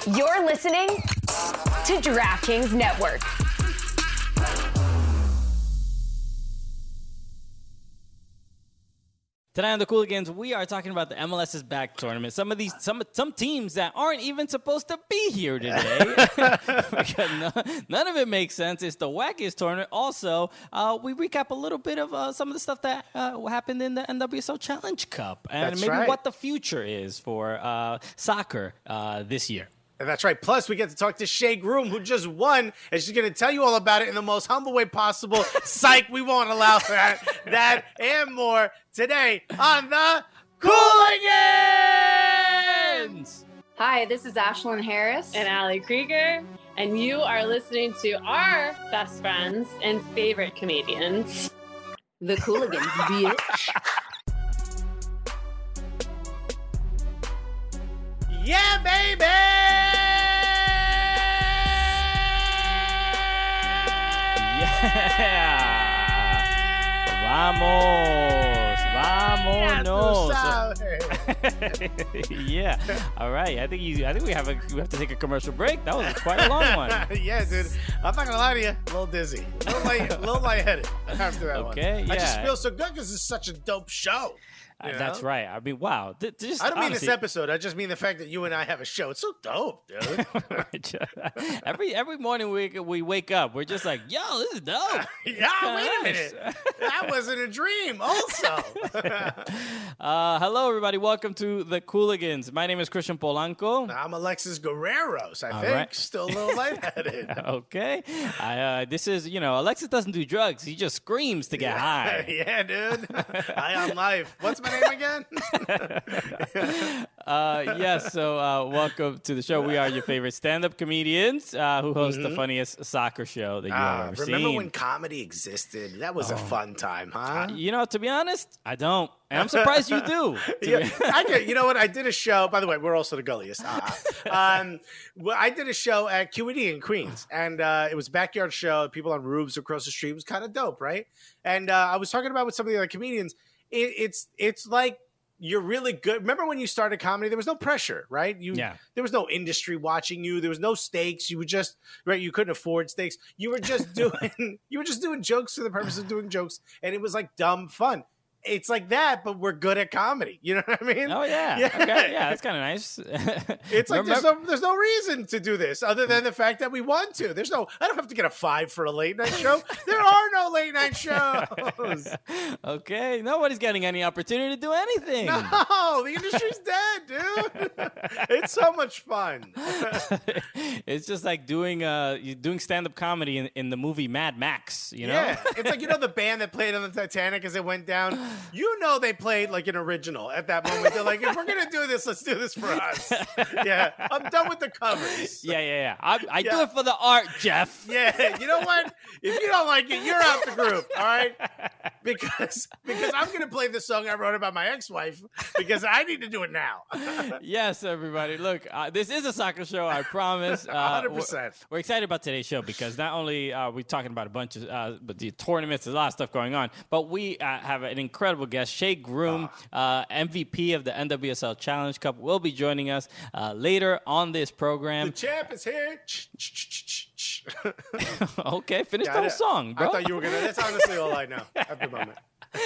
You're listening to DraftKings Network. Tonight on the Cooligans, we are talking about the MLS's back tournament. Some teams that aren't even supposed to be here today. Because none of it makes sense. It's the wackiest tournament. Also, we recap a little bit of some of the stuff that happened in the NWSL Challenge Cup and what the future is for soccer this year. That's right. Plus, we get to talk to Shea Groom, who just won, and she's going to tell you all about it in the most humble way possible. Psych, we won't allow that. That and more today on the Cooligans! Hi, this is Ashlyn Harris. And Allie Krieger. And you are listening to our best friends and favorite comedians. The Cooligans, bitch. Yeah, baby! Yeah! Vámonos! Yeah. All right. I think we have to take a commercial break. That was quite a long one. Yeah, dude. I'm not gonna lie to you. A little dizzy, a little lightheaded after that one. Okay. Yeah. I just feel so good because it's such a dope show. That's right. I mean, wow. I don't mean this episode. I just mean the fact that you and I have a show. It's so dope, dude. every morning we wake up, we're just like, yo, this is dope. Yeah, wait a minute. That wasn't a dream also. Hello, everybody. Welcome to the Cooligans. My name is Christian Polanco. I'm Alexis Guerreros, I think. Right. Still a little lightheaded. Okay. This is, Alexis doesn't do drugs. He just screams to get high. Yeah, dude. High on life. What's my name again? Yes, so welcome to the show. We are your favorite stand-up comedians who host the funniest soccer show that you have ever seen. Remember when comedy existed? That was a fun time, huh? To be honest, I don't. And I'm surprised you do. You know what? I did a show. By the way, we're also the gulliest. I did a show at QED in Queens, and it was a backyard show. People on roofs across the street. It was kind of dope, right? And I was talking about with some of the other comedians. It's like you're really good. Remember when you started comedy? There was no pressure, right? There was no industry watching you. There was no stakes. You were just right. You couldn't afford stakes. You were just doing jokes for the purpose of doing jokes, and it was like dumb fun. It's like that, but we're good at comedy. You know what I mean? Oh, yeah. Okay. Yeah, that's kind of nice. It's like there's no reason to do this other than the fact that we want to. I don't have to get a 5 for a late night show. There are no late night shows. Okay. Nobody's getting any opportunity to do anything. No, the industry's dead, dude. It's so much fun. It's just like doing stand-up comedy in the movie Mad Max, you know? Yeah. It's like, the band that played on the Titanic as it went down. They played like an original at that moment. They're like, if we're going to do this, let's do this for us. Yeah. I'm done with the covers. Yeah. I do it for the art, Jeff. Yeah. You know what? If you don't like it, you're out the group. All right. Because I'm going to play the song I wrote about my ex-wife because I need to do it now. Yes, everybody. Look, this is a soccer show, I promise. 100%. We're excited about today's show because not only are we talking about a bunch of but the tournaments, there's a lot of stuff going on, but we have an incredible guest. Shea Groom, MVP of the NWSL Challenge Cup, will be joining us later on this program. The champ is here. Okay, finish the whole song, bro. I thought you were going to. That's honestly all I know at the moment.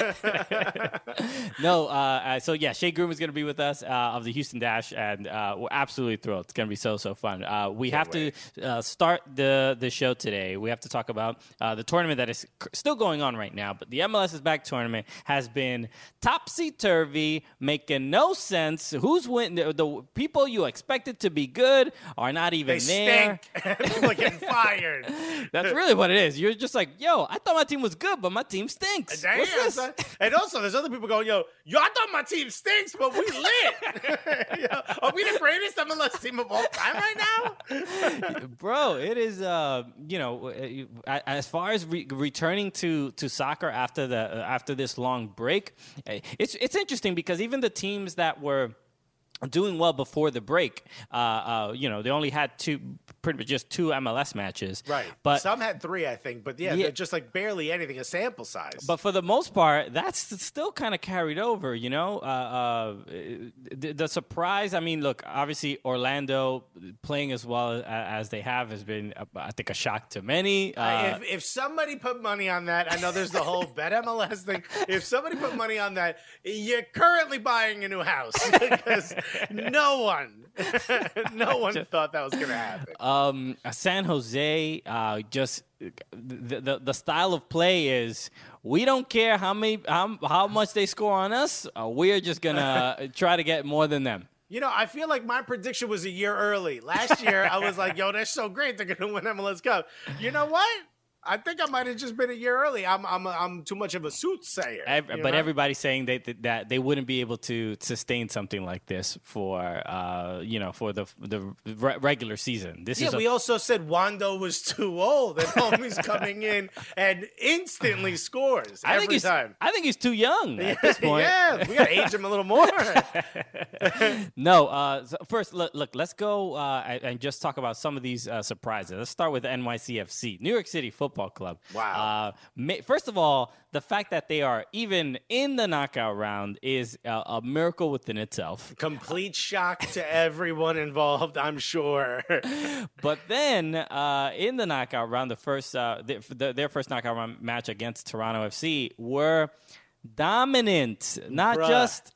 So Shea Groom is going to be with us of the Houston Dash, and we're absolutely thrilled. It's going to be so fun. We have to start the show today. We have to talk about the tournament that is still going on right now, but the MLS's back tournament has been topsy-turvy, making no sense. Who's winning? The people you expected to be good are not even there. Stink. People are getting fired. That's really what it is. You're just like, yo, I thought my team was good, but my team stinks. Damn, what's this? And also, there's other people going, yo, I thought my team stinks, but we lit. Are we the greatest MLS team of all time right now? Bro, it is, as far as returning to soccer after this long break, it's interesting because even the teams that were doing well before the break. They only had pretty much just 2 MLS matches. Right. But some had 3, I think. But yeah, they're just like barely anything, a sample size. But for the most part, that's still kind of carried over, you know? The surprise, I mean, look, obviously Orlando playing as well as they have has been, I think, a shock to many. If somebody put money on that, I know there's the whole Bet MLS thing. If somebody put money on that, you're currently buying a new house because no one thought that was going to happen. San Jose, just the style of play is we don't care how much they score on us. We're just gonna try to get more than them. You know, I feel like my prediction was a year early. Last year, I was like, "Yo, they're so great, they're gonna win MLS Cup." You know what? I think I might have just been a year early. I'm too much of a soothsayer. But everybody's saying that they wouldn't be able to sustain something like this for the regular season. We also said Wando was too old, and homie's coming in and instantly scores every time. I think he's too young at this point. Yeah, we got to age him a little more. No, so first, look, let's go and just talk about some of these surprises. Let's start with NYCFC, New York City Football Club. Wow. First of all, the fact that they are even in the knockout round is a miracle within itself. Complete shock to everyone involved, I'm sure. But then in the knockout round, their first knockout round match against Toronto FC were dominant. Not just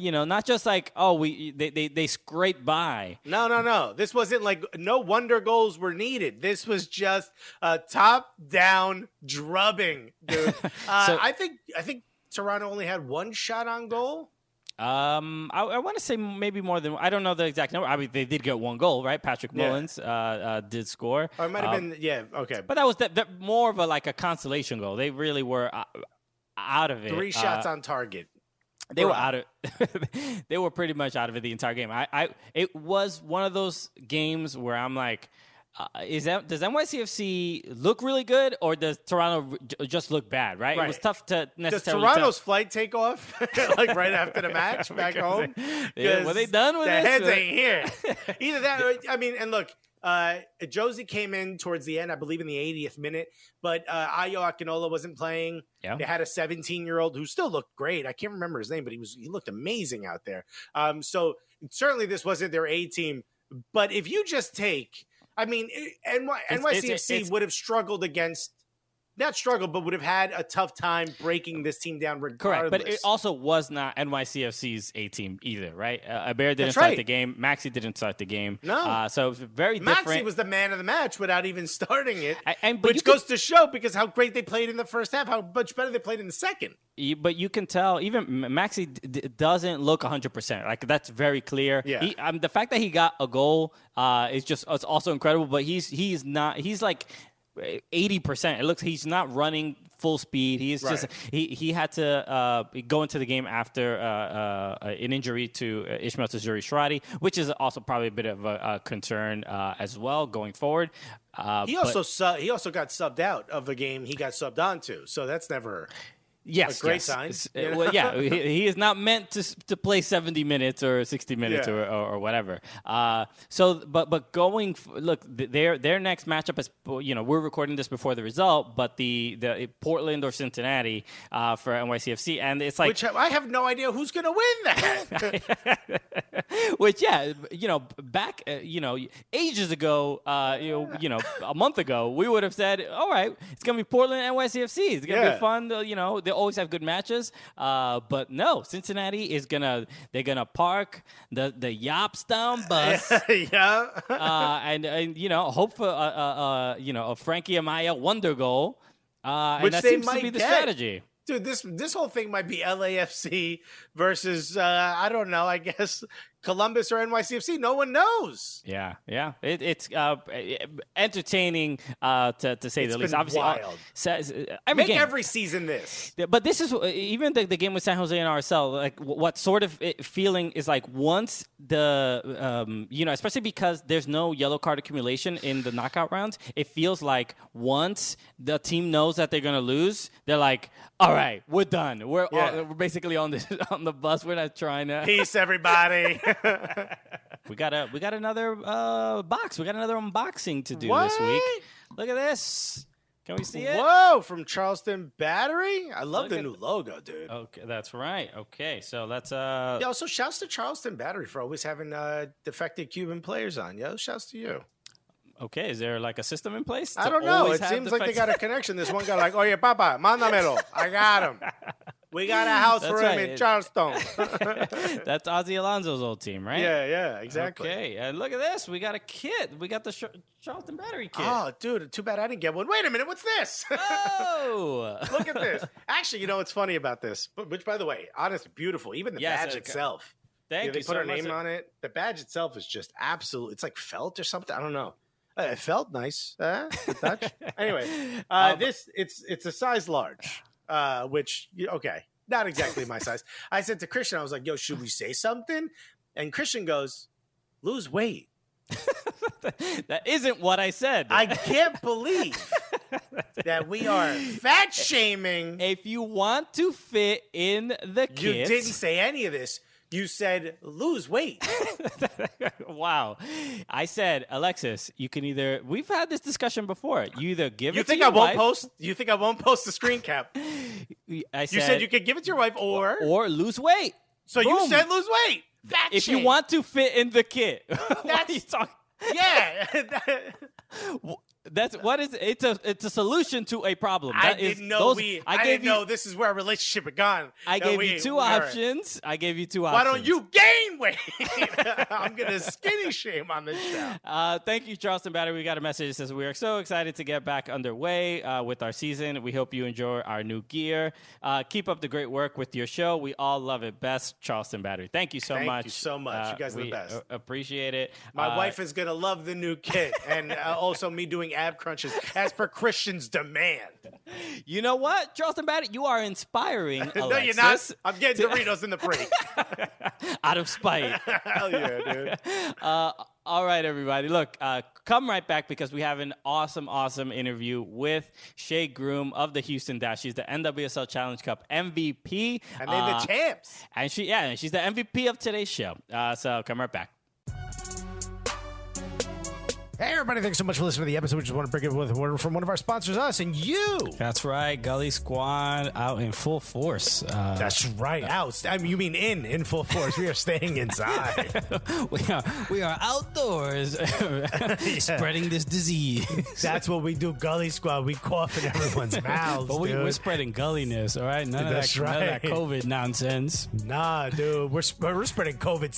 like, they scraped by. No. This wasn't like no wonder goals were needed. This was just a top-down drubbing, dude. I think Toronto only had 1 shot on goal. I want to say maybe more than, I don't know the exact number. I mean, they did get 1 goal, right? Patrick Mullins did score. Or it might have been, okay. But that was more of a consolation goal. They really were out of it. 3 shots on target. They were out of. They were pretty much out of it the entire game. It was one of those games where I'm like, does NYCFC look really good or does Toronto just look bad? Right? It was tough to necessarily. Does Toronto's flight take off like right after the match back home? Were they done with it? The heads ain't here. Either that, or, I mean, and look. Josie came in towards the end, I believe in the 80th minute, but Ayo Akinola wasn't playing. Yeah. They had a 17-year-old who still looked great. I can't remember his name, but he looked amazing out there. So certainly this wasn't their A team. But if you just take, I mean, NYCFC would have struggled against. Not struggled, but would have had a tough time breaking this team down regardless. Correct, but it also was not NYCFC's A team either, right? Aber didn't start the game. Maxi didn't start the game. No. So it was very different. Maxi was the man of the match without even starting it, but which goes to show because how great they played in the first half, how much better they played in the second. But you can tell even Maxi doesn't look 100%. Like that's very clear. Yeah. The fact that he got a goal it's also incredible. But he's not. He's like 80%. It looks he's not running full speed. He is just he had to go into the game after an injury to Ismail Tajuri-Shradi, which is also probably a bit of a concern as well going forward. He also got subbed out of the game he got subbed onto, so that's never. Yes, a great sign. Well, yeah, he is not meant to play 70 minutes or 60 minutes or whatever. But going look, their next matchup is we're recording this before the result, but the Portland or Cincinnati for NYCFC, and it's like which I have no idea who's going to win that. Which back ages ago, a month ago, we would have said, all right, it's going to be Portland NYCFC. It's going to be fun. They always have good matches, but no, Cincinnati is they're gonna park the Yopstown bus, and hope for a Frankie Amaya wonder goal, and which that they seems might to be the get. strategy. Dude, this whole thing might be LAFC versus I don't know. I guess Columbus or NYCFC. No one knows. Yeah. It's entertaining to say the least. Obviously, wild. Every season this. But this is even the game with San Jose and RSL. Like what sort of feeling is like once the especially because there's no yellow card accumulation in the knockout rounds. It feels like once the team knows that they're gonna lose, they're like, all right, we're done. We're basically on the bus. We're not trying to. Peace, everybody. We got another box. We got another unboxing to do this week. Look at this. Can we see it? Whoa, from Charleston Battery? I love Look the at new logo, dude. Okay, that's right. Okay, so let's Yeah, also shouts to Charleston Battery for always having defected Cuban players on. Yo, shouts to you. Okay, is there like a system in place? I don't know. It seems like they got a connection. This one guy like, oh yeah, Papa, mándamelo. I got him. We got a house for him in Charleston. That's Ozzy Alonso's old team, right? Yeah, exactly. Okay, and look at this. We got a kit. We got the Charleston Battery kit. Oh, dude, too bad I didn't get one. Wait a minute, what's this? Oh! Look at this. Actually, you know what's funny about this? Which, by the way, honestly, beautiful. Even the badge okay. itself. Thank you They put so our much. name on it. The badge itself is just absolute. It's like felt or something. I don't know. It felt nice. The touch. Anyway, it's a size large, which okay, not exactly my size. I said to Christian, I was like, "Yo, should we say something?" And Christian goes, "Lose weight." That isn't what I said. I can't believe that we are fat shaming. If you want to fit in the kit, You didn't say any of this. You said lose weight. Wow. I said, Alexis, you can either. We've had this discussion before. You either give You it think to I your won't wife. post? You think I won't post the screen cap? I You said you could give it to your wife, or lose weight. so you Boom. said lose weight. Fat If you shame. want to fit in the kit. What are That's- you talking? Yeah. That's what is it's a solution to a problem. I That is- didn't know those- I didn't know this is where our relationship had gone. I That gave we- you two we are- options. I gave you two Why options. don't you gain weight? I'm gonna skinny shame on this show. Thank you, Charleston Battery. We got a message that says we are so excited to get back underway with our season. We hope you enjoy our new gear. Keep up the great work with your show. We all love it. Best, Charleston Battery. Thank you so Thank much. you so much. You guys are the we best. Appreciate it. My wife is gonna love the new kit, and also me doing ab crunches as per Christian's demand. You know what, Charleston Battery? You are inspiring. No, Alexis, you're not. I'm getting Doritos in the break. out of spite. Hell yeah, dude. All right, everybody. Look, come right back because we have an awesome interview with Shea Groom of the Houston Dash. She's the NWSL Challenge Cup MVP. And they're the champs. And she's the MVP of today's show. So come right back. Hey, everybody. Thanks so much for listening to the episode. We just want to bring it with a word from one of our sponsors, us, and you. That's right. Gully Squad out in full force. That's right. Out. I mean, you mean in full force. We are staying inside. we are outdoors spreading this disease. That's what we do, Gully Squad. We cough in everyone's mouths, But dude. we're spreading gulliness, all right? None of that COVID nonsense. Nah, dude. We're spreading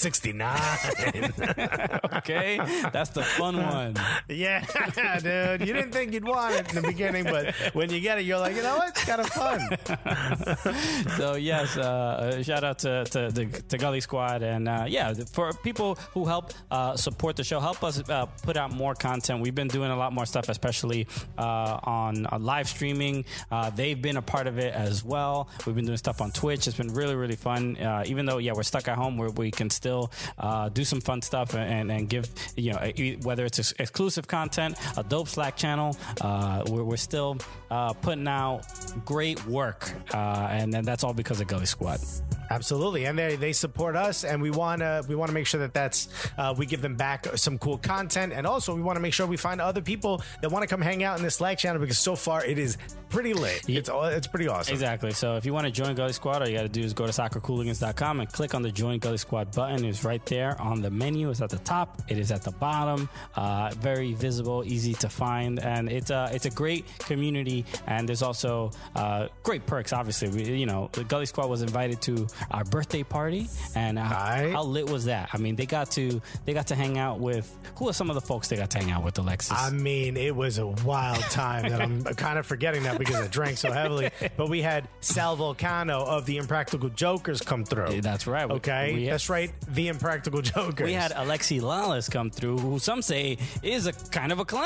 COVID-69. Okay? That's the fun one. Yeah, dude. You didn't think you'd want it in the beginning, but when you get it, you're like, you know what? It's kind of fun. So, yes, shout out to Gully Squad. And, for people who help support the show, help us put out more content. We've been doing a lot more stuff, especially on live streaming. They've been a part of it as well. We've been doing stuff on Twitch. It's been really fun. Even though, we're stuck at home, where we can still do some fun stuff and give, whether it's exclusive content, a dope Slack channel. We're still putting out great work, and then that's all because of Gully Squad. Absolutely, and they support us, and we want to make sure that's we give them back some cool content, and also we want to make sure we find other people that want to come hang out in this Slack channel because so far it is pretty lit. It's pretty awesome. Exactly. So if you want to join Gully Squad, all you got to do is go to soccercooligans.com and click on the Join Gully Squad button. It's right there on the menu. It's at the top. It is at the bottom. Very visible, easy to find, and it's a great community. And there's also great perks. Obviously, the Gully Squad was invited to our birthday party, and how lit was that? I mean, they got to hang out with, who are some of the folks they got to hang out with, Alexis? I mean, it was a wild time that I'm kind of forgetting that because I drank so heavily. But we had Sal Volcano of the Impractical Jokers come through. That's right. Okay, that's right. The Impractical Jokers. We had Alexi Lawless come through, who some say is a kind of a clown.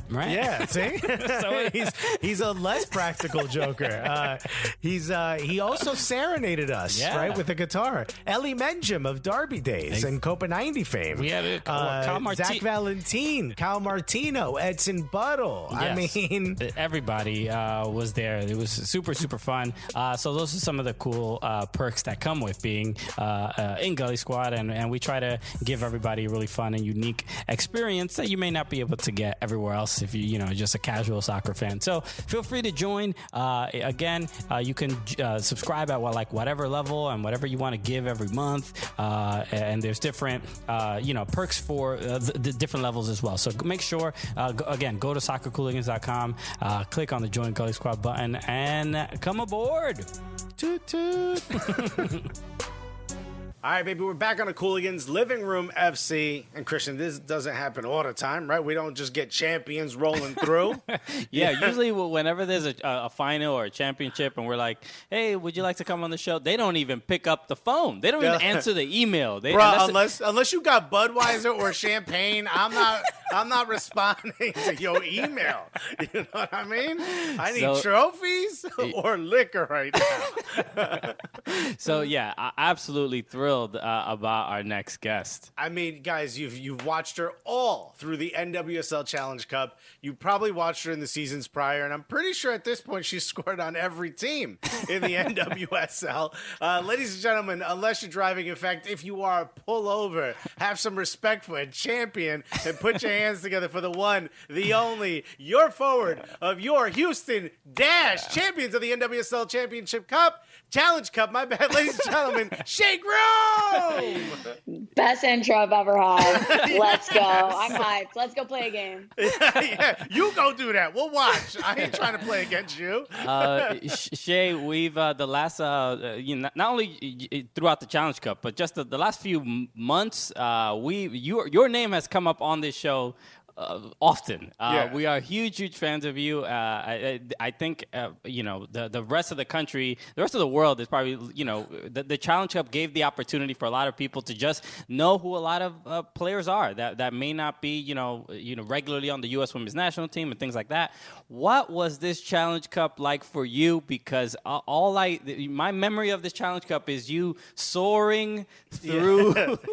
right? Yeah, see, he's a less practical Joker. He also serenaded us, right, with a guitar. Ellie Menjem of Derby Days and Copa 90 fame. We had Zach Valentin, Cal Martino, Edson Buttle. Yes. I mean, everybody was there. It was super, super fun. So those are some of the cool perks that come with being in Gully Squad, and we try to give everybody a really fun and unique experience that you may not be able to get everywhere else if you just a casual soccer fan. So feel free to join. Again, you can subscribe at whatever level and whatever you want to give every month. And there's different perks for the different levels as well. So make sure go to soccercooligans.com, click on the Join Gully Squad button, and come aboard. Toot toot. All right, baby, we're back on the Cooligans Living Room FC. And Christian, this doesn't happen all the time, right? We don't just get champions rolling through. Yeah, usually whenever there's a final or a championship and we're like, hey, would you like to come on the show? They don't even pick up the phone. They don't even answer the email. Unless you got Budweiser or champagne, I'm not responding to your email. You know what I mean? I need trophies or liquor right now. So, yeah, absolutely thrilled about our next guest. I mean, guys, you've watched her all through the NWSL Challenge Cup. You probably watched her in the seasons prior, and I'm pretty sure at this point she's scored on every team in the NWSL. Ladies and gentlemen, unless you're driving, in fact, if you are, pull over, have some respect for a champion, and put your hands together for the one, the only, your forward of your Houston Dash, champions of the NWSL Championship Cup. Challenge Cup, my bad, ladies and gentlemen, Shea Groom! Best intro I've ever had. Let's go. I'm hyped. Let's go play a game. Yeah, you go do that. We'll watch. I ain't trying to play against you. Shea, we've the last not only throughout the Challenge Cup, but just the last few months, your name has come up on this show often. We are huge fans of you. I think the rest of the country, the rest of the world is probably the Challenge Cup gave the opportunity for a lot of people to just know who a lot of players are that may not be regularly on the U.S. Women's National Team and things like that. What was this Challenge Cup like for you? Because my memory of this Challenge Cup is you soaring through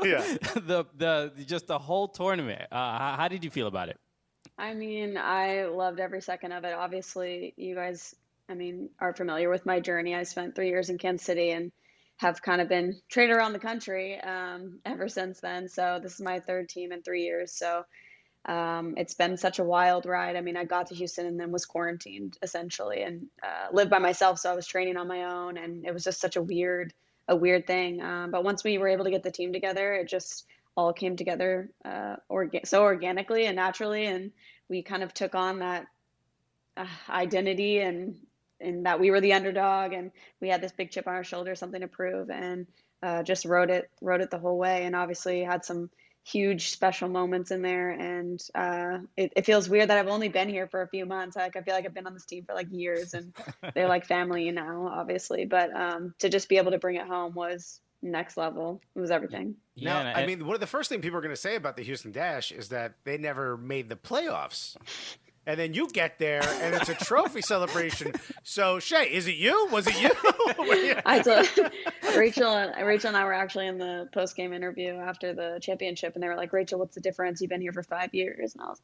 the whole tournament. How did you feel about it? I mean, I loved every second of it. Obviously, you guys, are familiar with my journey. I spent 3 years in Kansas City and have kind of been traded around the country ever since then. So this is my third team in 3 years. So it's been such a wild ride. I got to Houston and then was quarantined essentially and lived by myself. So I was training on my own, and it was just such a weird thing. But once we were able to get the team together, it just all came together so organically and naturally, and we kind of took on that identity and that we were the underdog, and we had this big chip on our shoulder, something to prove, and just wrote it the whole way, and obviously had some huge special moments in there, and it feels weird that I've only been here for a few months. I feel like I've been on this team for years, and they're like family now, obviously, but to just be able to bring it home was next level. It was everything. Now, one of the first things people are going to say about the Houston Dash is that they never made the playoffs. And then you get there, and it's a trophy celebration. So, Shea, is it you? Was it you? I told Rachel and I were actually in the post-game interview after the championship, and they were like, Rachel, what's the difference? You've been here for 5 years. And I was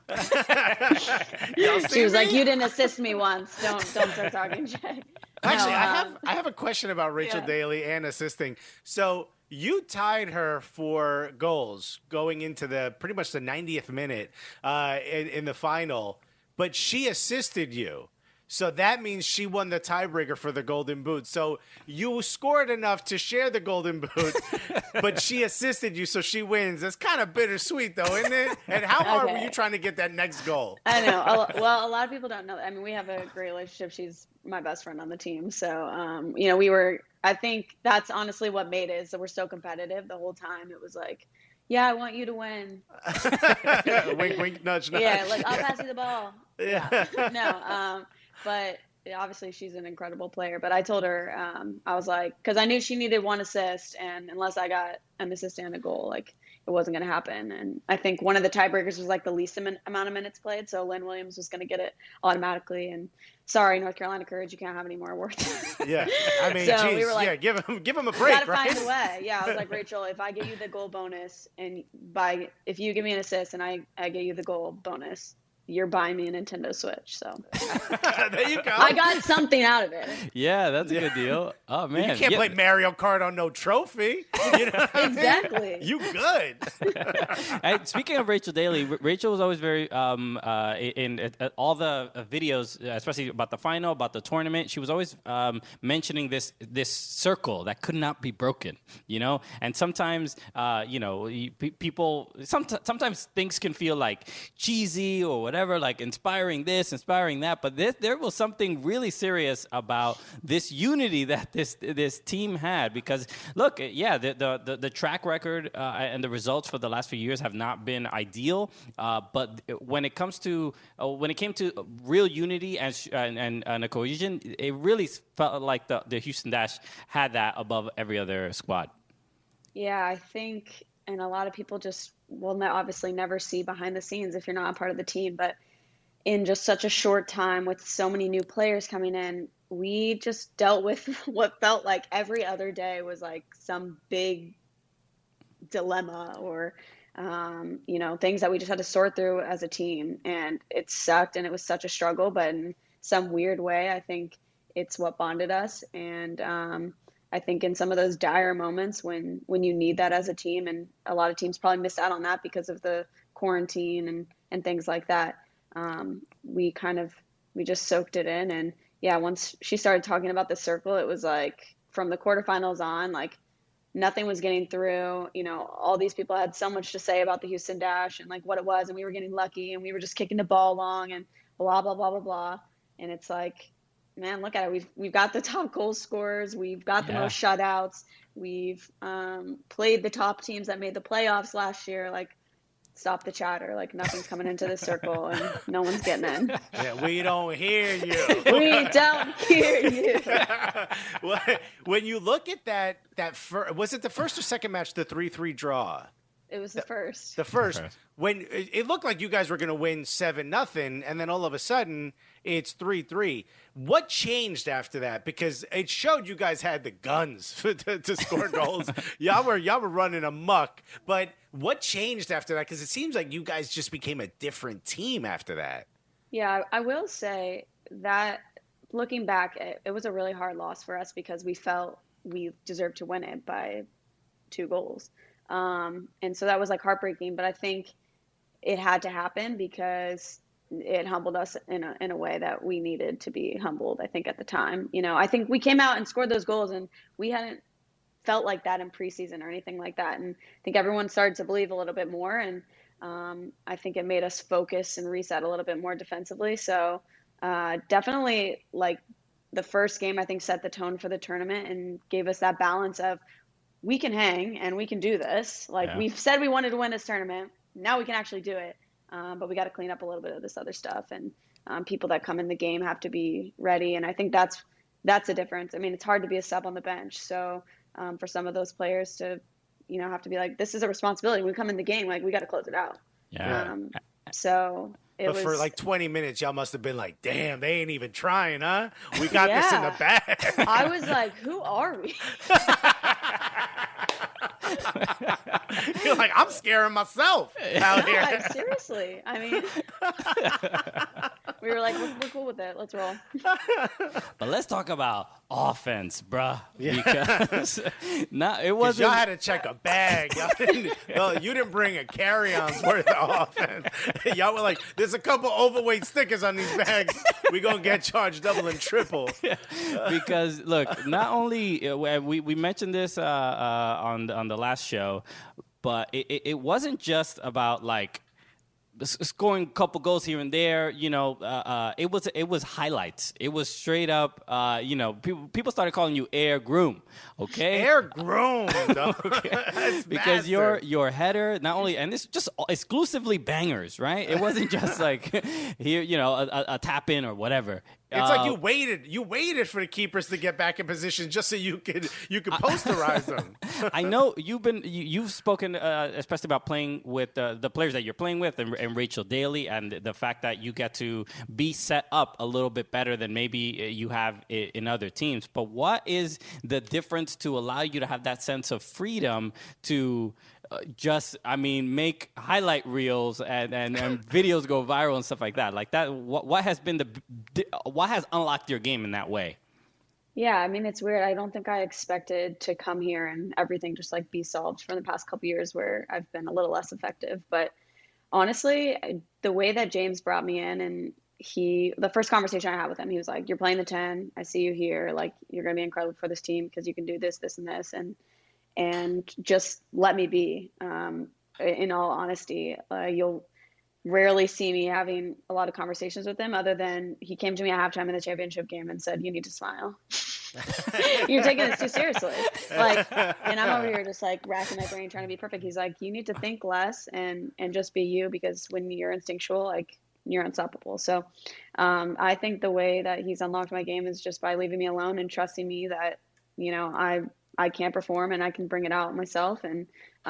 like, she was like, you didn't assist me once. Don't start talking, Shea. Actually, I have a question about Rachel Daly and assisting. So you tied her for goals going into pretty much the 90th minute in the final, but she assisted you. So that means she won the tiebreaker for the Golden Boot. So you scored enough to share the Golden Boot, but she assisted you, so she wins. That's kind of bittersweet, though, isn't it? And how hard were you trying to get that next goal? I know. Well, a lot of people don't know. We have a great relationship. She's my best friend on the team. So, I think that's honestly what made it, is that we're so competitive the whole time. It was like, yeah, I want you to win. Wink, wink, nudge, nudge. Yeah, I'll pass you the ball. Yeah. No, but obviously she's an incredible player. But I told her, I was like, because I knew she needed one assist, and unless I got an assist and a goal, it wasn't going to happen. And I think one of the tiebreakers was like the least amount of minutes played. So Lynn Williams was going to get it automatically. And sorry, North Carolina Courage, you can't have any more awards. Yeah. I mean, so we were like, give him a break, gotta right? find a way. Yeah. I was like, Rachel, if I give you the goal bonus and if you give me an assist and I get you the goal bonus, you're buying me a Nintendo Switch. So there you go. I got something out of it. Yeah, that's a good deal. Oh man, You can't play Mario Kart on no trophy. You know what I mean? Exactly. You good. Hey, speaking of Rachel Daly, Rachel was always very in all the videos, especially about the final, about the tournament. She was always mentioning this circle that could not be broken. You know, and sometimes people sometimes things can feel like cheesy or whatever, like inspiring this, inspiring that. But there was something really serious about this unity that this team had. Because look, yeah, the track record and the results for the last few years have not been ideal. But when it came to real unity and a cohesion, it really felt like the Houston Dash had that above every other squad. Yeah, I think, and a lot of people just will obviously never see behind the scenes if you're not a part of the team. But in just such a short time with so many new players coming in, we just dealt with what felt like every other day was like some big dilemma or, things that we just had to sort through as a team. And it sucked and it was such a struggle, but in some weird way, I think it's what bonded us. And I think in some of those dire moments when you need that as a team, and a lot of teams probably missed out on that because of the quarantine and things like that, we just soaked it in. And yeah, once she started talking about the circle, it was like from the quarterfinals on, like nothing was getting through. All these people had so much to say about the Houston Dash and like what it was, and we were getting lucky and we were just kicking the ball along and blah, blah, blah, blah, blah. And it's like, man, look at it. We've got the top goal scorers. We've got the most shutouts. We've played the top teams that made the playoffs last year. Like, stop the chatter. Like, nothing's coming into the circle and no one's getting in. Yeah, we don't hear you. We don't hear you. When you look at that was it the first or second match, the 3-3 draw? It was the first. The first. When it looked like you guys were going to win 7-0, and then all of a sudden it's 3-3. What changed after that? Because it showed you guys had the guns to score goals. Y'all were running amok. But what changed after that? Because it seems like you guys just became a different team after that. Yeah, I will say that looking back, it was a really hard loss for us because we felt we deserved to win it by 2 goals. And so that was like heartbreaking, but I think it had to happen because it humbled us in a way that we needed to be humbled, I think, at the time. I think we came out and scored those goals and we hadn't felt like that in preseason or anything like that. And I think everyone started to believe a little bit more. And I think it made us focus and reset a little bit more defensively. So definitely like the first game, I think, set the tone for the tournament and gave us that balance of, we can hang and we can do this. Like we've said we wanted to win this tournament. Now we can actually do it. But we got to clean up a little bit of this other stuff. And people that come in the game have to be ready. And I think that's a difference. I mean, it's hard to be a sub on the bench. So for some of those players to, have to be like, this is a responsibility. When we come in the game, like, we got to close it out. Yeah. But for like 20 minutes, y'all must have been like, damn, they ain't even trying, huh? We got this in the bag. I was like, who are we? You're like, I'm scaring myself out here. Like, seriously. I mean, we were like, we're cool with it. Let's roll. But let's talk about offense, bruh. Yeah. Because it wasn't. Y'all had to check a bag. You didn't bring a carry-on's worth of offense. Y'all were like, there's a couple overweight stickers on these bags. We're going to get charged double and triple. Because, look, not only we mentioned this on the last show, but it wasn't just about, like, scoring a couple goals here and there. It was highlights. It was straight up, people started calling you Air Groom, okay? Air Groom, okay. Because your header, not only, and it's just exclusively bangers, right? It wasn't just like here, a tap in or whatever. It's like you waited for the keepers to get back in position just so you could posterize them. I know you've spoken especially about playing with the players that you're playing with and Rachel Daly, and the fact that you get to be set up a little bit better than maybe you have in other teams. But what is the difference to allow you to have that sense of freedom to make highlight reels and videos go viral and stuff like that? Like that, what has unlocked your game in that way? Yeah, I mean, it's weird. I don't think I expected to come here and everything just like be solved from the past couple years where I've been a little less effective. But honestly, the way that James brought me in, and the first conversation I had with him, he was like, "You're playing the 10. I see you here. Like, you're going to be incredible for this team because you can do this, this, and this. And just let me be." In all honesty, you'll rarely see me having a lot of conversations with him other than he came to me at halftime in the championship game and said, "You need to smile. You're taking this too seriously." And I'm over here just like racking my brain trying to be perfect. He's like, "You need to think less and just be you, because when you're instinctual, like, you're unstoppable." So I think the way that he's unlocked my game is just by leaving me alone and trusting me that, I can perform and I can bring it out myself. And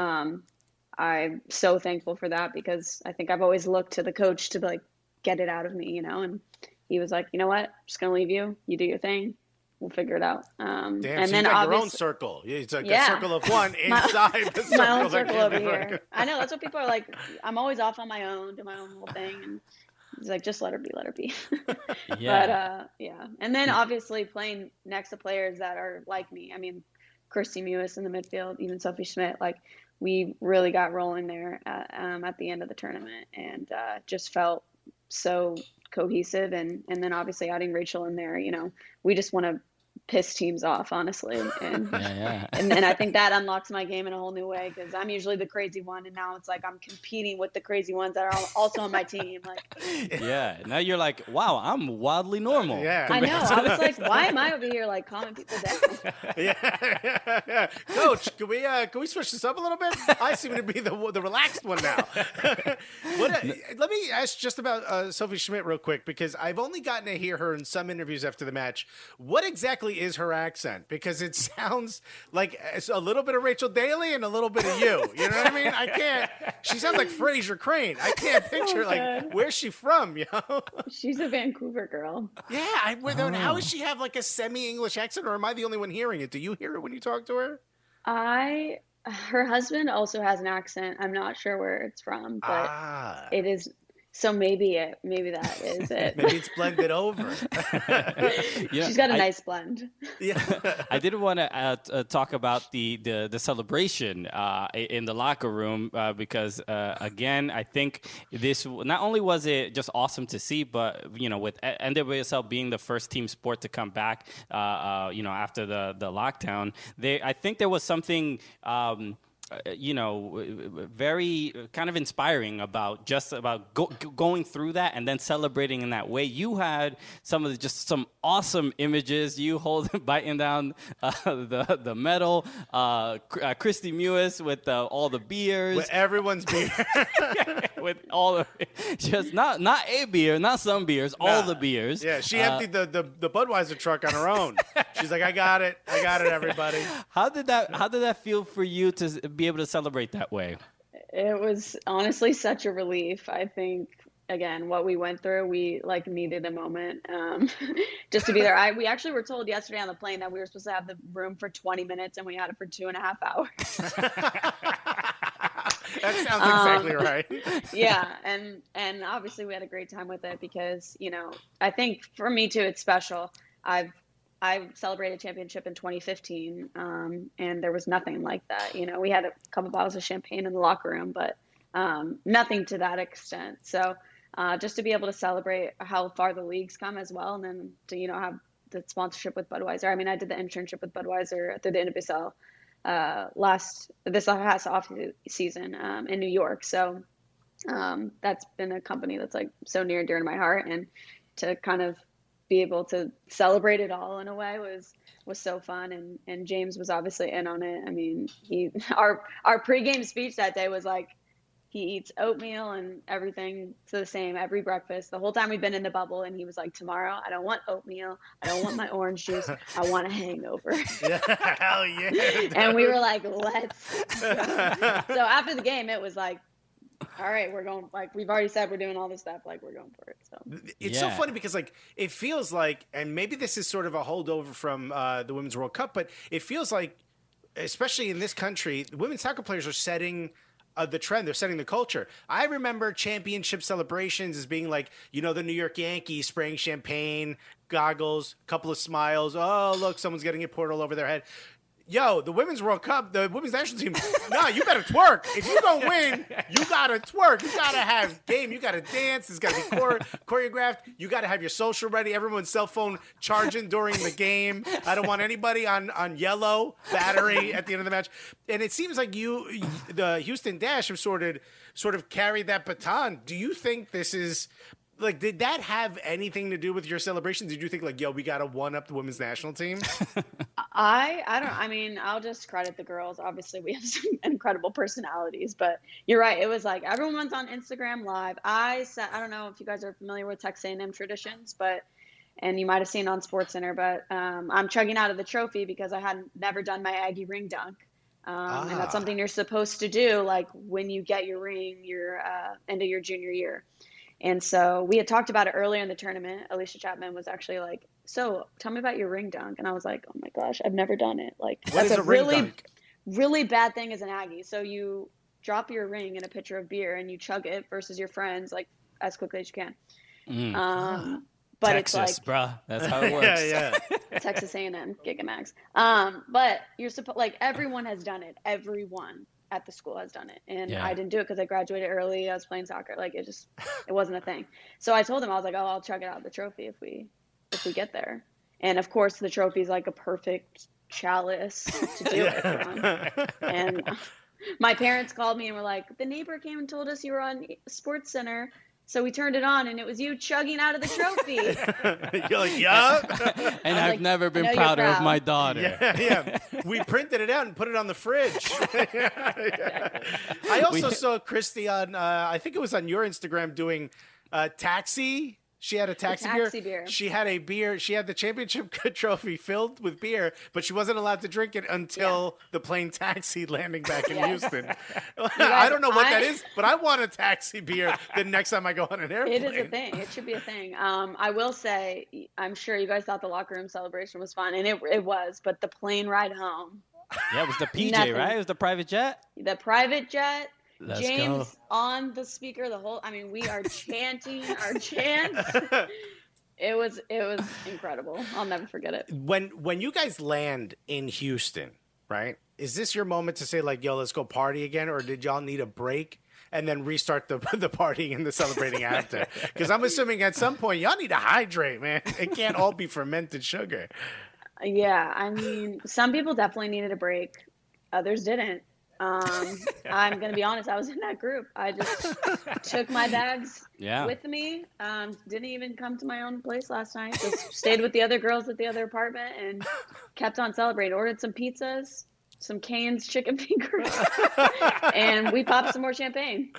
I'm so thankful for that, because I think I've always looked to the coach to like get it out of me, and he was like, "You know what? I'm just going to leave you. You do your thing. We'll figure it out." Damn, and so then you got your own circle. It's like a circle of one inside the circle. My own circle over here. I know, that's what people are like. I'm always off on my own, do my own little thing. And he's like, "Just let her be. Yeah. But yeah. And then obviously playing next to players that are like me. I mean, Kristie Mewis in the midfield, even Sophie Schmidt, like, we really got rolling there at the end of the tournament, and just felt so cohesive. And then obviously adding Rachel in there, we just want to piss teams off, honestly. And and then I think that unlocks my game in a whole new way, because I'm usually the crazy one, and now it's like I'm competing with the crazy ones that are also on my team. Like, yeah, now you're like, wow, I'm wildly normal. Yeah, I know. I was like, why am I over here like calming people down? Yeah. Coach, can we switch this up a little bit? I seem to be the relaxed one now. Let me ask just about Sophie Schmidt real quick, because I've only gotten to hear her in some interviews after the match. What exactly is her accent? Because it sounds like it's a little bit of Rachel Daly and a little bit of you. You know what I mean? I can't. She sounds like Fraser Crane. I can't picture where's she from? She's a Vancouver girl. Yeah. How does she have like a semi-English accent, or am I the only one hearing it? Do you hear it when you talk to her? Her husband also has an accent. I'm not sure where it's from, but it is. So maybe that is it. Maybe it's blended over. She's got a nice blend. Yeah. I did want to talk about the celebration in the locker room because again, I think this not only was it just awesome to see, but with NWSL being the first team sport to come back, after the lockdown, I think there was something. Very kind of inspiring about going through that and then celebrating in that way. You had some awesome images. You biting down the medal. Kristie Mewis with all the beers. With everyone's beer. With all the, just not a beer, not some beers, all the beers. Yeah, she emptied the Budweiser truck on her own. She's like, I got it, everybody. How did that feel for you to be able to celebrate that way? It was honestly such a relief. I think, again, what we went through, we needed a moment just to be there. We actually were told yesterday on the plane that we were supposed to have the room for 20 minutes and we had it for 2.5 hours. That sounds exactly right. Yeah, and obviously we had a great time with it because, I think for me too, it's special. I celebrated championship in 2015, and there was nothing like that. We had a couple bottles of champagne in the locker room, but nothing to that extent. So just to be able to celebrate how far the league's come as well, and then to have the sponsorship with Budweiser. I mean, I did the internship with Budweiser through the NWSL this last off season in New York. So that's been a company that's so near and dear to my heart, and to kind of be able to celebrate it all in a way was so fun. And James was obviously in on it. I mean, our pregame speech that day was He eats oatmeal and everything the same every breakfast. The whole time we've been in the bubble, and he was like, "Tomorrow, I don't want oatmeal. I don't want my orange juice. I want a hangover." Yeah, hell yeah. And we were like, "Let's go." So after the game, it was like, all right, we're going, like, we've already said we're doing all this stuff, like, we're going for it. So it's so funny because, like, it feels like, and maybe this is sort of a holdover from the Women's World Cup, but it feels like, especially in this country, women's soccer players are setting the trend. They're setting the culture. I remember championship celebrations as being like, you know, the New York Yankees spraying champagne, goggles, couple of smiles. Oh, look, someone's getting it poured all over their head. Yo, the Women's World Cup, the women's national team, nah, you better twerk. If you're going to win, you got to twerk. You got to have game. You got to dance. It's got to be choreographed. You got to have your social ready. Everyone's cell phone charging during the game. I don't want anybody on yellow battery at the end of the match. And it seems like the Houston Dash have sort of carried that baton. Do you think this is... Like, did that have anything to do with your celebration? Did you think, like, yo, we got to one-up the women's national team? I mean, I'll just credit the girls. Obviously, we have some incredible personalities, but you're right. It was like everyone's on Instagram Live. I don't know if you guys are familiar with Texas A&M traditions, and you might have seen on SportsCenter, but I'm chugging out of the trophy because I had never done my Aggie ring dunk. And that's something you're supposed to do, like, when you get your ring, your end of your junior year. And so we had talked about it earlier in the tournament. Alicia Chapman was actually like, "So tell me about your ring dunk." And I was like, "Oh my gosh, I've never done it." Like, what is a ring dunk? Really bad thing as an Aggie. So you drop your ring in a pitcher of beer and you chug it versus your friends, like, as quickly as you can. But Texas, it's like, bruh. That's how it works. yeah. Texas A&M, Gigamax. But you're supposed, like, everyone has done it. Everyone at the school has done it. And I didn't do it because I graduated early. I was playing soccer. Like, it wasn't a thing. So I told him, I was like, "Oh, I'll chug it out of the trophy if we get there." And of course the trophy is like a perfect chalice to do it from. And my parents called me and were like, "The neighbor came and told us you were on SportsCenter. So we turned it on, and it was you chugging out of the trophy." You're like, "Yeah." And I've like, never been "I know you're prouder of proud." my daughter. Yeah. We printed it out and put it on the fridge. I also saw Christy on, I think it was on your Instagram, doing Taxi. She had a taxi beer. She had a beer. She had the championship trophy filled with beer, but she wasn't allowed to drink it until the plane taxi landing back in Houston. I don't know what that is, but I want a taxi beer the next time I go on an airplane. It is a thing. It should be a thing. I will say, I'm sure you guys thought the locker room celebration was fun, and it was, but the plane ride home. Yeah, it was the PJ, Nothing. right? It was the private jet. The private jet. Let's James go. on the speaker we are chanting our chants. It was incredible. I'll never forget it. When you guys land in Houston, right? Is this your moment to say, like, "Yo, let's go party again," or did y'all need a break and then restart the partying and the celebrating after? Because I'm assuming at some point y'all need to hydrate, man. It can't all be fermented sugar. Yeah, I mean, some people definitely needed a break. Others didn't. I'm going to be honest. I was in that group. I just took my bags with me. Didn't even come to my own place last night. Just stayed with the other girls at the other apartment and kept on celebrating. Ordered some pizzas, some Cane's chicken fingers, and we popped some more champagne.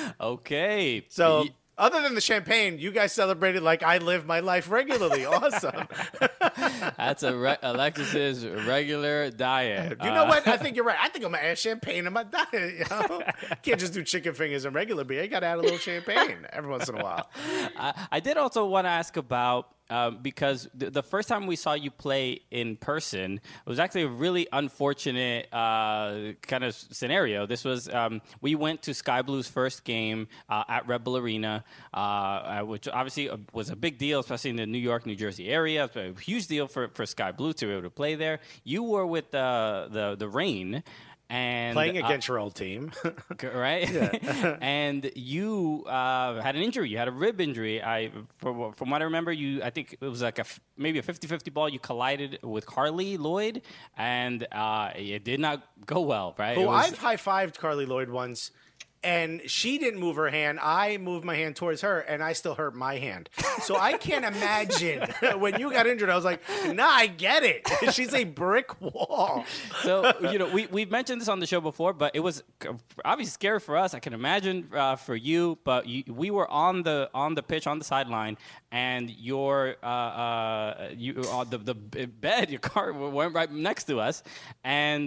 Okay. So other than the champagne, you guys celebrated like I live my life regularly. Awesome. That's Alexis's regular diet. You know what? I think you're right. I think I'm going to add champagne in my diet. You know? Can't just do chicken fingers and regular beer. You got to add a little champagne every once in a while. I did also want to ask about, because the first time we saw you play in person, it was actually a really unfortunate kind of scenario. This was, we went to Sky Blue's first game at Red Bull Arena, which obviously was a big deal, especially in the New York, New Jersey area. It was a huge deal for Sky Blue to be able to play there. You were with the Reign. And playing against your old team. Right? Yeah. And you had an injury. You had a rib injury. From what I remember, I think it was like maybe a 50-50 ball. You collided with Carly Lloyd, and it did not go well, right? I've high-fived Carly Lloyd once. and she didn't move her hand. I moved my hand towards her, and I still hurt my hand. So I can't imagine when you got injured. I was like, nah, I get it. She's a brick wall. So, we've mentioned this on the show before, but it was obviously scary for us. I can imagine for you, but we were on the pitch, on the sideline, and the bed, your car went right next to us, and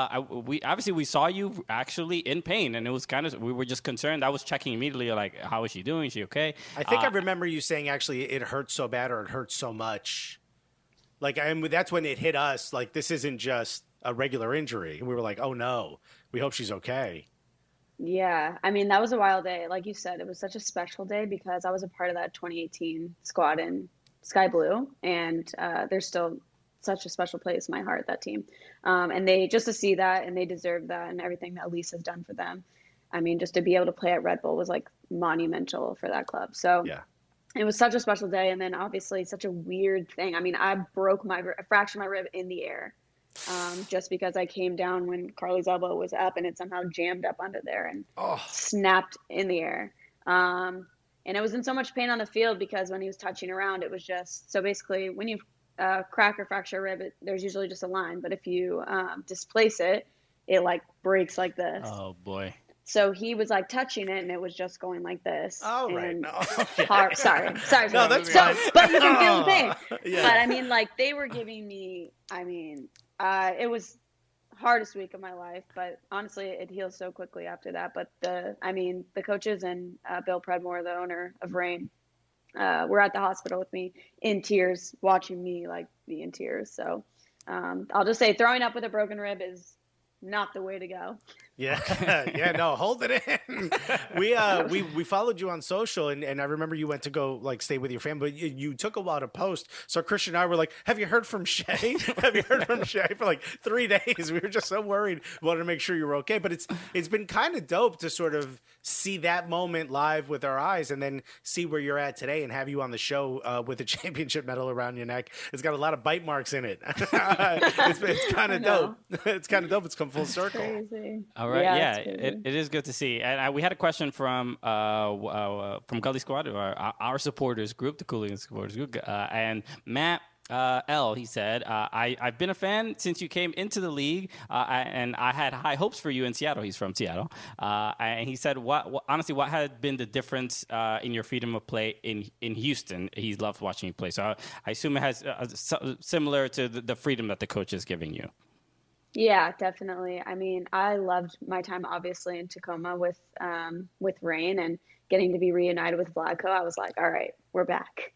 we saw you actually in pain, and it was kind of, we were just concerned. I was checking immediately, like, how is she doing? Is she okay? I think I remember you saying actually it hurts so bad or it hurts so much. Like, that's when it hit us. Like, this isn't just a regular injury. And we were like, oh no, we hope she's okay. Yeah, I mean, that was a wild day. Like you said, it was such a special day because I was a part of that 2018 squad in Sky Blue, and there's still such a special place in my heart, that team. And they, just to see that, and they deserve that, and everything that Elise has done for them. I mean, just to be able to play at Red Bull was like monumental for that club. So yeah, it was such a special day. And then obviously such a weird thing. I mean, I fractured my rib in the air, just because I came down when Carly's elbow was up and it somehow jammed up under there and snapped in the air. And I was in so much pain on the field because when he was touching around, it was just, so basically when you crack or fracture a rib, there's usually just a line, but if you displace it, it like breaks like this. Oh boy. So he was like touching it, and it was just going like this. Oh, right. No. Sorry. No, that's fine. But you can feel the pain. Yeah. But I mean, like, they were giving me, it was hardest week of my life, but honestly, it healed so quickly after that. But the coaches and Bill Predmore, the owner of Reign, were at the hospital with me in tears, watching me like be in tears. So I'll just say throwing up with a broken rib is not the way to go. Yeah, no, hold it in. We followed you on social, and I remember you went to go like stay with your family, but you took a while to post. So Christian and I were like, "Have you heard from Shay? Have you heard from Shay?" For like 3 days. We were just so worried. We wanted to make sure you were okay. But it's been kind of dope to sort of see that moment live with our eyes, and then see where you're at today, and have you on the show with a championship medal around your neck. It's got a lot of bite marks in it. It's kind of dope. It's kind of dope. It's come full circle. Crazy. All right, yeah, it is good to see. And we had a question from Gully Squad, our supporters group, the Cooling supporters group, and Matt L. He said, "I've been a fan since you came into the league, and I had high hopes for you in Seattle." He's from Seattle, and he said, "What honestly, what had been the difference in your freedom of play in Houston?" He loves watching you play, so I assume it has similar to the freedom that the coach is giving you. Yeah, definitely. I mean, I loved my time, obviously, in Tacoma with Reign and getting to be reunited with Vlatko. I was like, all right, we're back.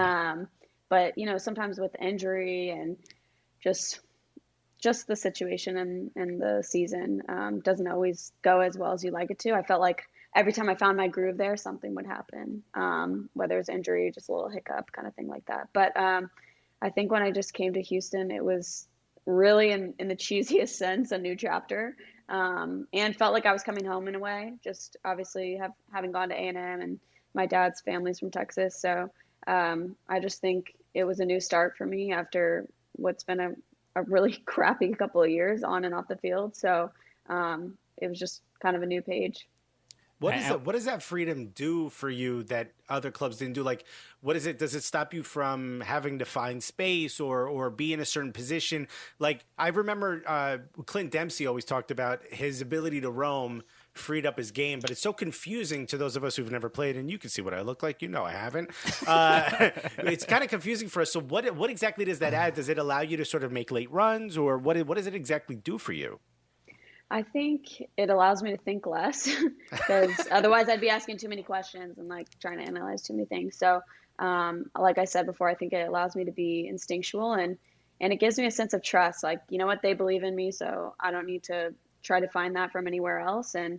But, sometimes with injury and just the situation and the season doesn't always go as well as you like it to. I felt like every time I found my groove there, something would happen, whether it's injury, just a little hiccup kind of thing like that. But I think when I just came to Houston, it was really in the cheesiest sense, a new chapter, and felt like I was coming home in a way, just obviously having gone to A&M, and my dad's family's from Texas. So I just think it was a new start for me after what's been a really crappy couple of years on and off the field. So it was just kind of a new page. What does that freedom do for you that other clubs didn't do? Like, what is it? Does it stop you from having to find space or be in a certain position? Like, I remember Clint Dempsey always talked about his ability to roam freed up his game, but it's so confusing to those of us who've never played, and you can see what I look like. I haven't. It's kind of confusing for us. So what exactly does that add? Does it allow you to sort of make late runs, or what does it exactly do for you? I think it allows me to think less because otherwise I'd be asking too many questions and like trying to analyze too many things. So like I said before, I think it allows me to be instinctual and it gives me a sense of trust. Like, you know what, they believe in me, so I don't need to try to find that from anywhere else. And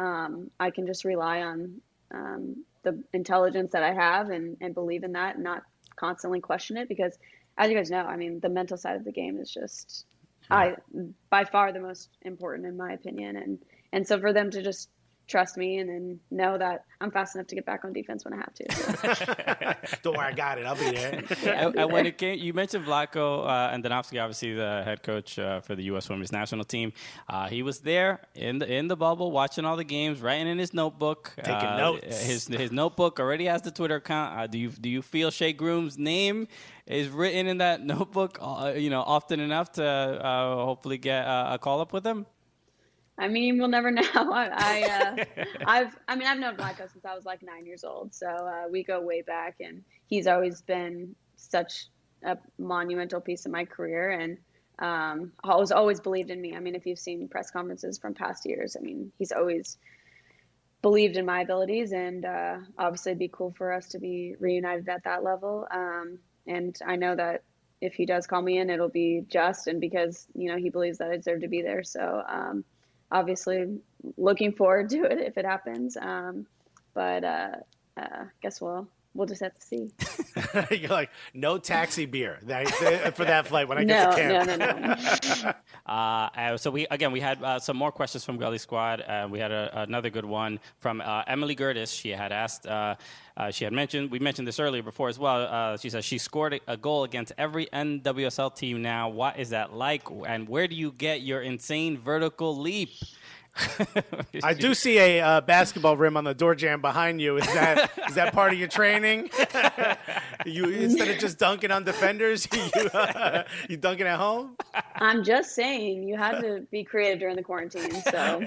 I can just rely on the intelligence that I have and believe in that and not constantly question it because, as you guys know, I mean, the mental side of the game is just by far the most important in my opinion. And so for them to just trust me and know that I'm fast enough to get back on defense when I have to. So. Don't worry, I got it. I'll be there. And when it came, you mentioned Vlatko Andonovski, obviously the head coach for the U.S. Women's National Team. He was there in the bubble, watching all the games, writing in his notebook, taking notes. His notebook already has the Twitter account. Do you feel Shea Groom's name is written in that notebook, often enough to hopefully get a call up with him? I mean, we'll never know. I've known Vlatko since I was like 9 years old. So we go way back, and he's always been such a monumental piece of my career, and always believed in me. I mean, if you've seen press conferences from past years, I mean, he's always believed in my abilities, and obviously it'd be cool for us to be reunited at that level. And I know that if he does call me in, it'll be just, and because, he believes that I deserve to be there. So, obviously looking forward to it if it happens. But guess we'll just have to see. You're like, no taxi beer for that flight when I get to camp. No. So we had some more questions from Gully Squad. We had another good one from Emily Gertis. She had asked, we mentioned this earlier before as well. She says she scored a goal against every NWSL team now. What is that like? And where do you get your insane vertical leap? I do see a basketball rim on the door jam behind you. Is that part of your training? You instead of just dunking on defenders, you dunking at home? I'm just saying, you had to be creative during the quarantine. So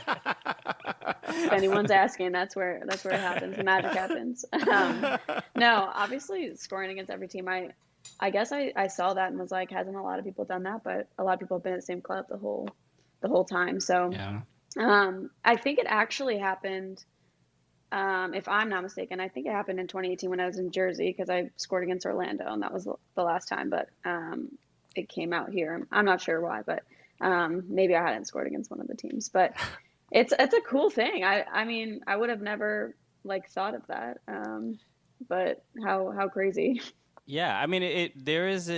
if anyone's asking, that's where it happens. The magic happens. No, obviously scoring against every team. I guess I saw that and was like, hasn't a lot of people done that? But a lot of people have been at the same club the whole time. So yeah. I think it actually happened, if I'm not mistaken, I think it happened in 2018 when I was in Jersey, because I scored against Orlando, and that was the last time. But it came out here. I'm not sure why, but maybe I hadn't scored against one of the teams. But it's a cool thing. I mean, I would have never thought of that. But how crazy. Yeah, I mean, there is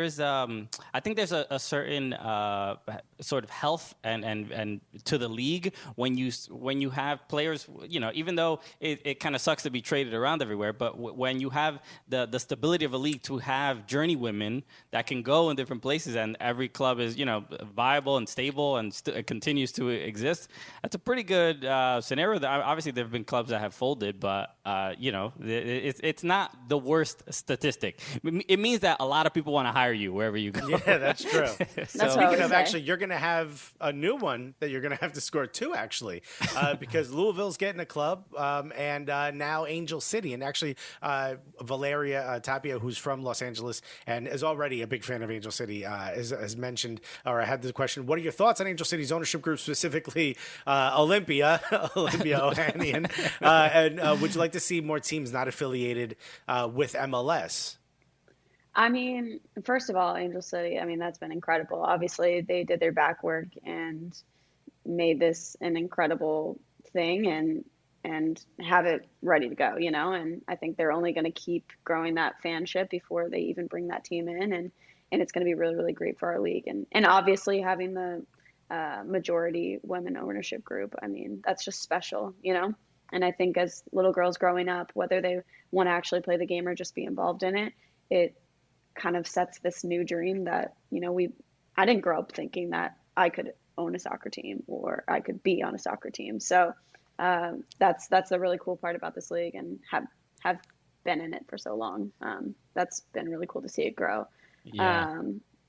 I think there's a certain sort of health and to the league when you have players, even though it kind of sucks to be traded around everywhere, but when you have the stability of a league to have journey women that can go in different places and every club is viable and stable and continues to exist, that's a pretty good scenario. Obviously, there have been clubs that have folded, but it's not the worst statistic. It means that a lot of people want to hire you wherever you go. Yeah, that's true. So, speaking of, actually, you're going to have a new one that you're going to have to score two, actually, because Louisville's getting a club, and now Angel City. And actually, Valeria Tapia, who's from Los Angeles and is already a big fan of Angel City, has mentioned, or I had the question, what are your thoughts on Angel City's ownership group, specifically Olympia Ohanian? And would you like to see more teams not affiliated with MLS? I mean, first of all, Angel City, I mean, that's been incredible. Obviously, they did their back work and made this an incredible thing and have it ready to go, and I think they're only going to keep growing that fanship before they even bring that team in. And it's going to be really, really great for our league. And obviously having the majority women ownership group, I mean, that's just special, And I think as little girls growing up, whether they want to actually play the game or just be involved in it, it kind of sets this new dream that, I didn't grow up thinking that I could own a soccer team or I could be on a soccer team. So that's the really cool part about this league, and have been in it for so long. That's been really cool to see it grow. Yeah.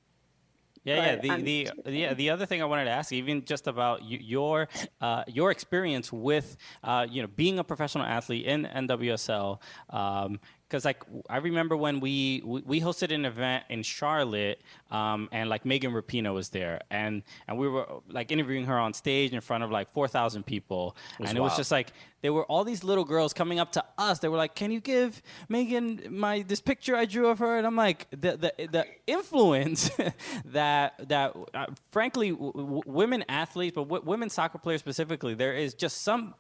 The other thing I wanted to ask, even just about your experience with being a professional athlete in NWSL, because I remember when we hosted an event in Charlotte, and Megan Rapinoe was there, and we were interviewing her on stage in front of 4,000 people, and it was just there were all these little girls coming up to us. They were like, "Can you give Megan this picture I drew of her?" And I'm like, the influence that frankly women athletes, but women soccer players specifically, there is just some.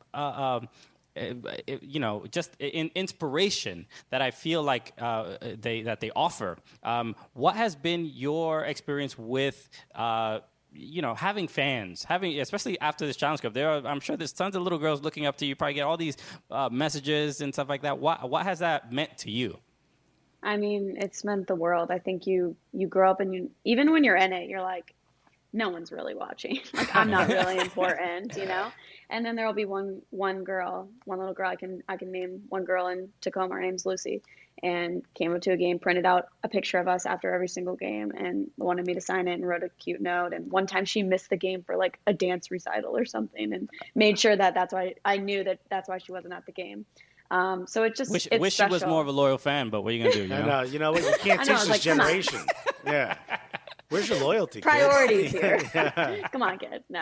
Just in inspiration that I feel like they offer. What has been your experience with having fans, especially after this Challenge Cup, I'm sure there's tons of little girls looking up to you. Probably get all these messages and stuff like that. What has that meant to you? I mean, it's meant the world. I think you grow up and even when you're in it, you're like, no one's really watching. Like, I'm not really important, And then there'll be one little girl. I can name one girl in Tacoma. Her name's Lucy, and came up to a game, printed out a picture of us after every single game, and wanted me to sign it and wrote a cute note. And one time she missed the game for like a dance recital or something, and made sure that's why I knew that's why she wasn't at the game. So it just wish she was more of a loyal fan, but what are you gonna do? I know. You know what? You can't teach this generation. Yeah. Where's your loyalty? Priorities here. Come on, kid. No.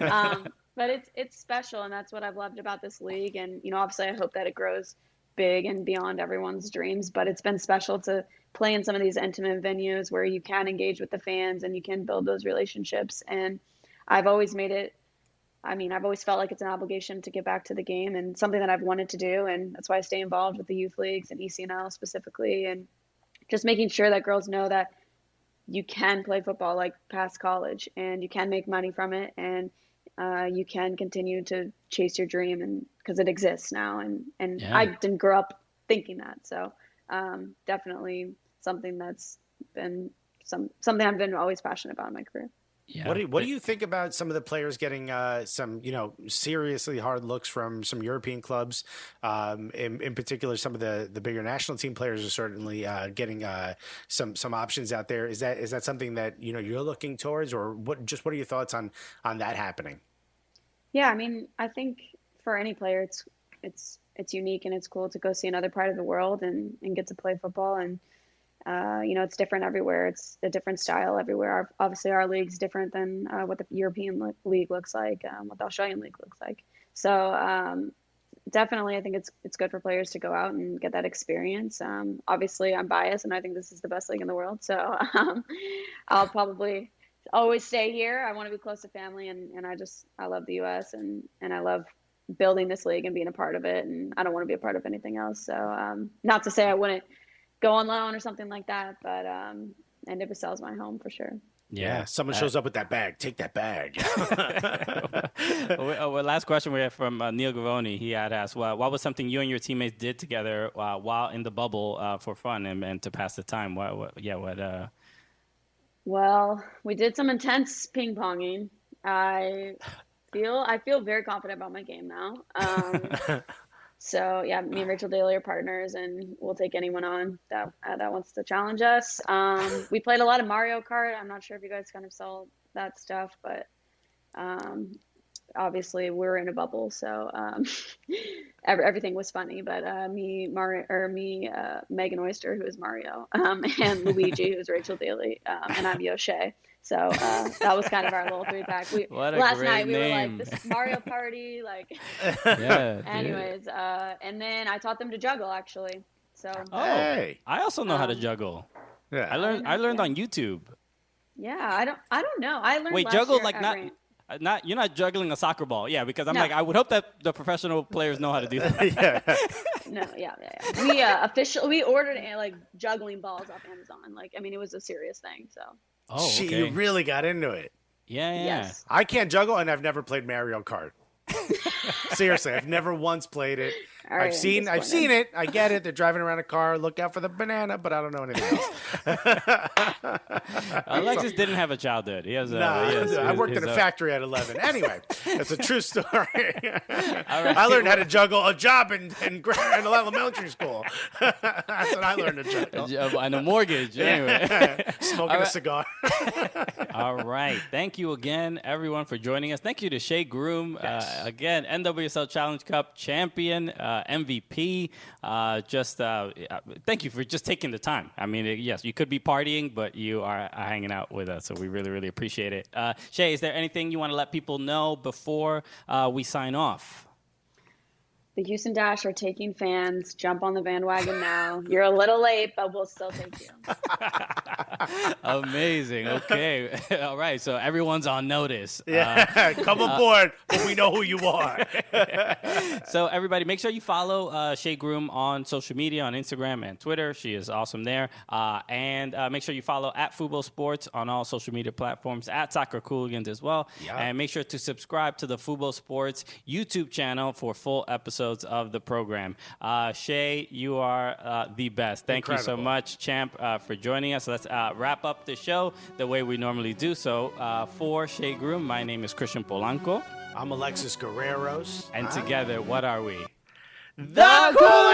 But it's special, and that's what I've loved about this league. And, obviously I hope that it grows big and beyond everyone's dreams. But it's been special to play in some of these intimate venues where you can engage with the fans and you can build those relationships. And I've always I've always felt like it's an obligation to get back to the game and something that I've wanted to do. And that's why I stay involved with the youth leagues and ECNL specifically, and just making sure that girls know that you can play football like past college, and you can make money from it, and you can continue to chase your dream, and because it exists now. And yeah. I didn't grow up thinking that. So definitely something that's been something I've been always passionate about in my career. Yeah. What do you think about some of the players getting some seriously hard looks from some European clubs? In particular, some of the bigger national team players are certainly getting some options out there. Is that something that you're looking towards, or what are your thoughts on that happening? Yeah, I mean, I think for any player, it's unique and it's cool to go see another part of the world and get to play football. And it's different everywhere. It's a different style everywhere. Obviously, our league's different than what the European league looks like, what the Australian league looks like. So definitely, I think it's good for players to go out and get that experience. Obviously, I'm biased, and I think this is the best league in the world. So I'll probably always stay here. I want to be close to family, and I love the U.S. and I love building this league and being a part of it. And I don't want to be a part of anything else. So not to say I wouldn't go on loan or something like that, but NWSL is my home for sure. Yeah, someone shows up with that bag. Take that bag. Well, last question we have from Neil Gavoni. He had asked, what was something you and your teammates did together while in the bubble for fun and to pass the time? Well, we did some intense ping ponging. I feel very confident about my game now. So yeah, me and Rachel Daly are partners, and we'll take anyone on that wants to challenge us. We played a lot of Mario Kart. I'm not sure if you guys kind of saw that stuff, but obviously we're in a bubble, so everything was funny. But Megan Oyster, who is Mario, and Luigi, who is Rachel Daly, and I'm Yoshé. So that was kind of our little three-pack. Last night we were like, this is Mario Party, like. Yeah. Anyways, and then I taught them to juggle, actually. So. Hey. I also know how to juggle. Yeah. I learned on YouTube. Yeah, I don't know. I learned. Wait, last juggle year like you're not juggling a soccer ball, yeah? Because I'm No. like, I would hope that the professional players know how to do that. Yeah. No, yeah. We ordered like juggling balls off Amazon. Like, I mean, it was a serious thing. So. Oh, okay. You really got into it. Yeah. Yes. I can't juggle, and I've never played Mario Kart. Seriously, I've never once played it. All right, I've seen it. I get it. They're driving around a car. Look out for the banana, but I don't know anything else. Alexis didn't have a childhood. He has. I worked in a factory at 11. Anyway, it's a true story. I learned how to juggle a job in elementary school. That's what I learned to juggle. And a mortgage. Anyway, smoking a cigar. All right. Thank you again, everyone, for joining us. Thank you to Shea Groom. Yes. Again, NWSL Challenge Cup champion, MVP. Thank you for just taking the time. I mean, yes, you could be partying, but you are hanging out with us, so we really, really appreciate it. Shea, is there anything you want to let people know before we sign off? The Houston Dash are taking fans. Jump on the bandwagon now. You're a little late, but we'll still take you. Amazing. Okay. All right. So everyone's on notice. Yeah, come aboard, but we know who you are. So everybody, make sure you follow Shea Groom on social media, on Instagram and Twitter. She is awesome there. And make sure you follow at Fubo Sports on all social media platforms, at Soccer Cooligans as well. Yeah. And make sure to subscribe to the Fubo Sports YouTube channel for full episodes of the program. Shea, you are the best. Thank you so much, champ, for joining us. Let's wrap up the show the way we normally do. So for Shea Groom, my name is Christian Polanco. I'm Alexis Guerreros. And together, what are we? The Cooligans!